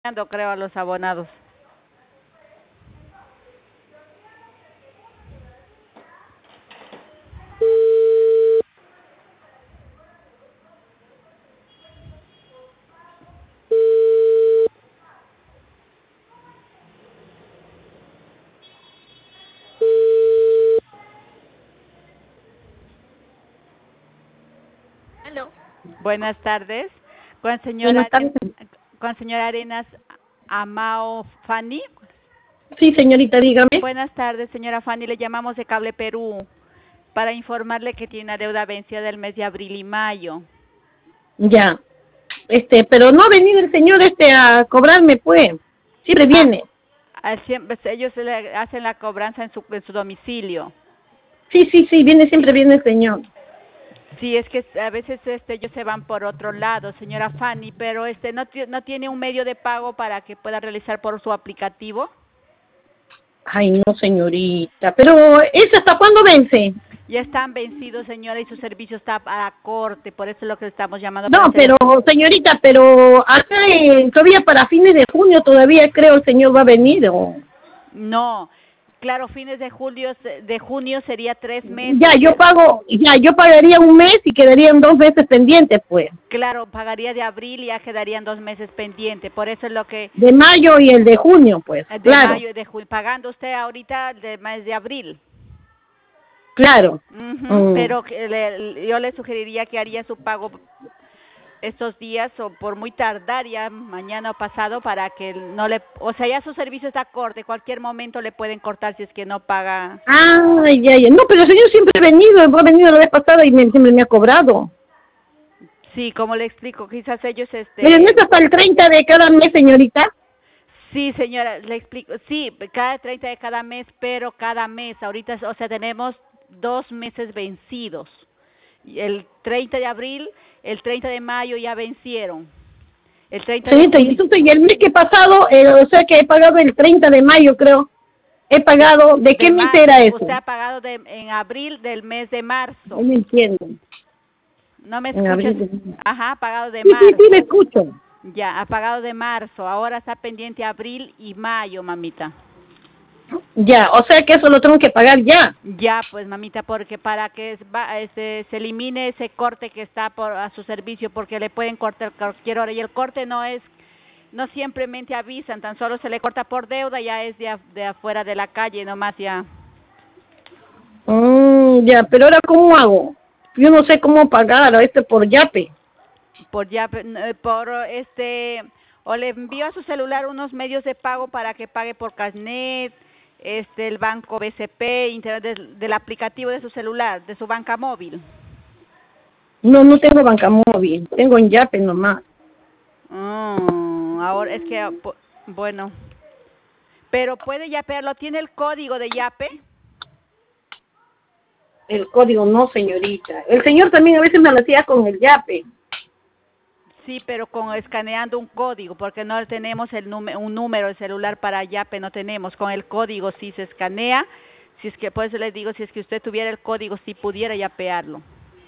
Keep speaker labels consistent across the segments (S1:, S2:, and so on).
S1: creo, a los abonados.
S2: Aló.
S1: Buenas tardes.
S2: Buenas tardes.
S1: Con señora Arenas Amao Fanny.
S2: Sí, señorita, dígame.
S1: Buenas tardes, señora Fanny. Le llamamos de Cable Perú para informarle que tiene una deuda vencida del mes de abril y mayo.
S2: Ya. Pero no ha venido el señor a cobrarme, pues. Siempre viene.
S1: Siempre, ellos le hacen la cobranza en su domicilio.
S2: Sí, siempre viene el señor.
S1: Sí, es que a veces ellos se van por otro lado, señora Fanny, pero no tiene un medio de pago para que pueda realizar por su aplicativo.
S2: Ay, no, señorita. Pero, ¿ese hasta cuándo vence?
S1: Ya están vencidos, señora, y su servicio está a corte, por eso es lo que estamos llamando.
S2: No, pero, señorita, acá todavía para fines de junio todavía creo el señor va a venir, ¿o?
S1: No, claro, fines de junio sería 3 meses.
S2: Ya, yo pagaría un mes y quedarían 2 meses pendientes, pues.
S1: Claro, pagaría de abril y ya quedarían 2 meses pendientes, por eso es lo que...
S2: De mayo y el de junio, pues,
S1: de
S2: claro.
S1: Mayo y de junio, pagando usted ahorita del mes de abril.
S2: Claro.
S1: Pero yo le sugeriría que haría su pago estos días o por muy tardar ya mañana o pasado para que no le... O sea, ya su servicio está corte, cualquier momento le pueden cortar si es que no paga.
S2: Ah, ya. No, pero el señor siempre ha venido la vez pasada y siempre me ha cobrado.
S1: Sí, como le explico, quizás ellos...
S2: Pero no es hasta el 30 de cada mes, señorita.
S1: Sí, señora, le explico. Sí, cada 30 de cada mes, pero cada mes. Ahorita, o sea, tenemos 2 meses vencidos. El 30 de abril, el 30 de mayo ya vencieron. El 30
S2: Señorita,
S1: de
S2: y entonces, y el mes que pasado, o sea que he pagado el 30 de mayo, creo. He pagado, ¿de qué mes era eso?
S1: Usted ha pagado en abril del mes de marzo.
S2: No me entiendo.
S1: ¿No me escuchas? Ajá, ha pagado de
S2: sí,
S1: marzo.
S2: Sí, me escucho.
S1: Ya, ha pagado de marzo. Ahora está pendiente abril y mayo, mamita.
S2: Ya, o sea que eso lo tengo que pagar ya.
S1: Ya, pues, mamita, porque para que se elimine ese corte que está a su servicio, porque le pueden cortar cualquier hora. Y el corte no simplemente avisan, tan solo se le corta por deuda, ya es de afuera de la calle, nomás ya.
S2: Ya, pero ahora ¿cómo hago? Yo no sé cómo pagar por Yape.
S1: O le envío a su celular unos medios de pago para que pague por Carnet, el banco BCP, internet del aplicativo de su celular, de su banca móvil.
S2: No tengo banca móvil, tengo en Yape nomás.
S1: Ahora es que, bueno, pero puede yapearlo. ¿Tiene el código de Yape?
S2: El código no, señorita. El señor también a veces me lo hacía con el Yape.
S1: Sí, pero escaneando un código, porque no tenemos un número de celular para Yape, no tenemos. Con el código sí se escanea. Si es que, por eso les digo, si es que usted tuviera el código, sí pudiera yapearlo.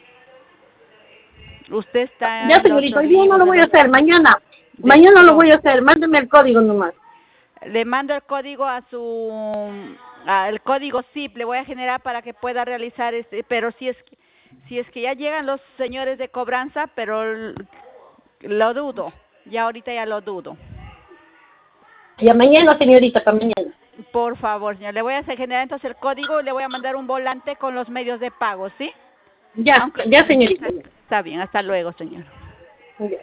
S1: Usted está...
S2: Ya, señorita, yo no lo voy a hacer, mañana. Mañana lo voy a hacer, mándeme el código nomás.
S1: Le mando el código el código SIP, le voy a generar para que pueda realizar pero si es que ya llegan los señores de cobranza, pero lo dudo, ya ahorita ya lo dudo.
S2: Ya mañana, señorita, para mañana.
S1: Por favor, señor, le voy a generar entonces el código y le voy a mandar un volante con los medios de pago, ¿sí?
S2: Ya, ya, señorita.
S1: Está bien, hasta luego, señor.
S2: Ya.